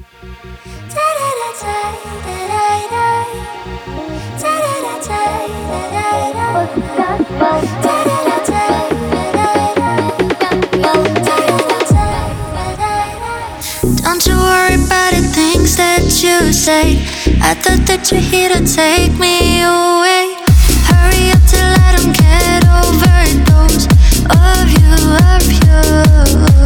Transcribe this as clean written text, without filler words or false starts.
Don't you worry about the things that you say. I thought that you're here to take me away. Hurry up till I don't get overdose of you, of you.